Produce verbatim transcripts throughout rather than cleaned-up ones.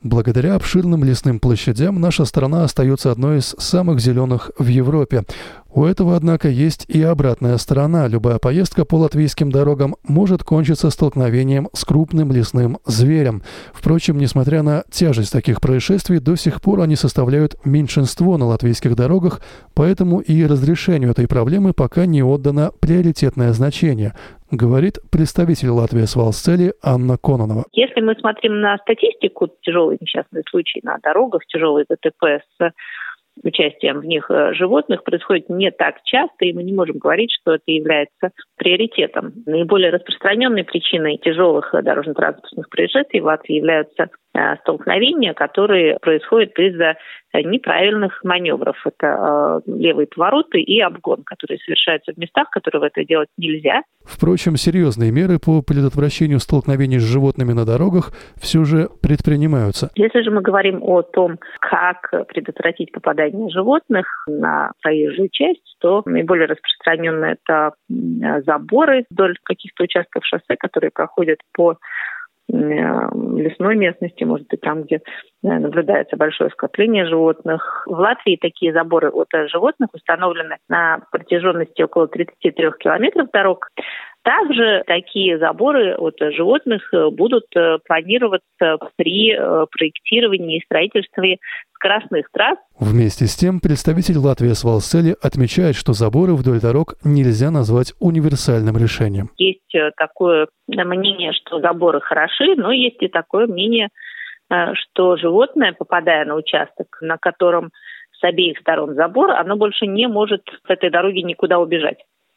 Благодаря обширным лесным площадям наша страна остается одной из самых зеленых в Европе. У этого, однако, есть и обратная сторона. Любая поездка по латвийским дорогам может кончиться столкновением с крупным лесным зверем. Впрочем, несмотря на тяжесть таких происшествий, до сих пор они составляют меньшинство на латвийских дорогах, поэтому и разрешению этой проблемы пока не отдано приоритетное значение, говорит представитель Латвии с Валсцели Анна Кононова. Если мы смотрим на статистику тяжелых несчастных случаев на дорогах, тяжелые ДТП с участием в них животных происходит не так часто, и мы не можем говорить, что это является приоритетом. Наиболее распространенной причиной тяжелых дорожно-транспортных происшествий в Латвии являются столкновения, которые происходят из-за неправильных маневров. Это левые повороты и обгон, которые совершаются в местах, которые в это делать нельзя. Впрочем, серьезные меры по предотвращению столкновений с животными на дорогах все же предпринимаются. Если же мы говорим о том, как предотвратить попадание животных на проезжую часть, то наиболее распространенное это заборы вдоль каких-то участков шоссе, которые проходят по лесной местности, может быть, там, где наблюдается большое скопление животных. В Латвии такие заборы от животных установлены на протяженности около тридцать три километров дорог. Также такие заборы от животных будут планироваться при проектировании и строительстве скоростных трасс. Вместе с тем, представитель Латвии с Валсцели отмечает, что заборы вдоль дорог нельзя назвать универсальным решением. Есть такое мнение, что заборы хороши, но есть и такое мнение, что животное, попадая на участок, на котором с обеих сторон забор, оно больше не может с этой дороги никуда убежать.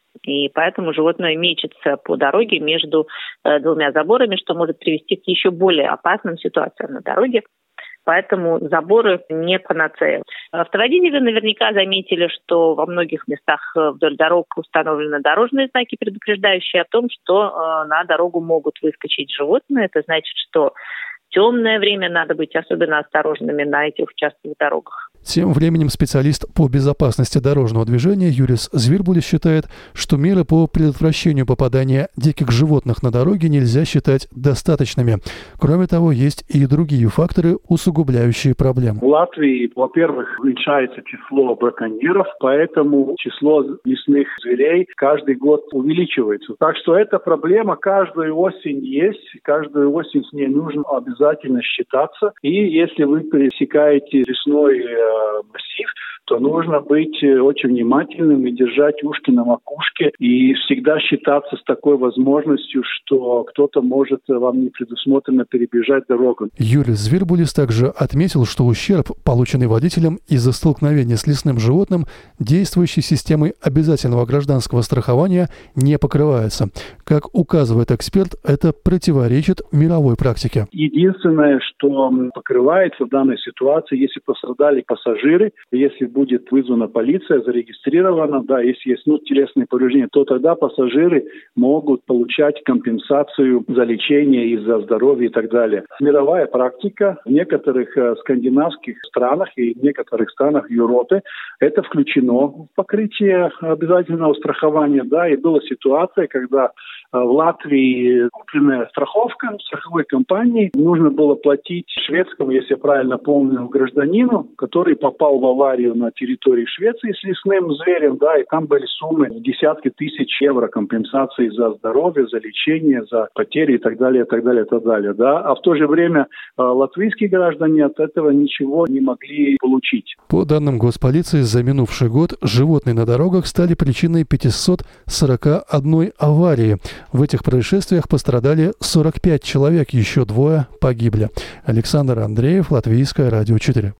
И поэтому животное мечется по дороге между э, двумя заборами, что может привести к еще более опасным ситуациям на дороге. Поэтому заборы не панацея. Автоводители наверняка заметили, что во многих местах вдоль дорог установлены дорожные знаки, предупреждающие о том, что э, на дорогу могут выскочить животные. Это значит, что в темное время надо быть особенно осторожными на этих участках дорогах. Тем временем специалист по безопасности дорожного движения Юрис Звирбулис считает, что меры по предотвращению попадания диких животных на дороге нельзя считать достаточными. Кроме того, есть и другие факторы, усугубляющие проблему. В Латвии, во-первых, уменьшается число браконьеров, поэтому число лесных зверей каждый год увеличивается. Так что эта проблема каждую осень есть, каждую осень с ней нужно обязательно считаться. И если вы пересекаете лесной массив, то нужно быть очень внимательным и держать ушки на макушке и всегда считаться с такой возможностью, что кто-то может вам непредусмотренно перебежать дорогу. Юрис Звирбулис также отметил, что ущерб, полученный водителем из-за столкновения с лесным животным, действующей системой обязательного гражданского страхования не покрывается. Как указывает эксперт, это противоречит мировой практике. Единственное, что покрывается в данной ситуации, если пострадали пассажиры, если будет вызвана полиция, зарегистрирована, да, если есть ну, телесные повреждения, то тогда пассажиры могут получать компенсацию за лечение и за здоровье и так далее. Мировая практика в некоторых э, скандинавских странах и в некоторых странах Европы это включено в покрытие обязательного страхования, да, и была ситуация, когда э, в Латвии купленная страховка страховой компании, нужно было платить шведскому, если я правильно помню, гражданину, который попал в аварию на территории Швеции с лесным зверем, да, и там были суммы в десятки тысяч евро компенсации за здоровье, за лечение, за потери и так далее, и так далее, и так далее, да. А в то же время э, латвийские граждане от этого ничего не могли получить. По данным госполиции, за минувший год животные на дорогах стали причиной пятьсот сорок одной аварии. В этих происшествиях пострадали сорок пять человек, еще двое погибли. Александр Андреев, Латвийское радио четыре.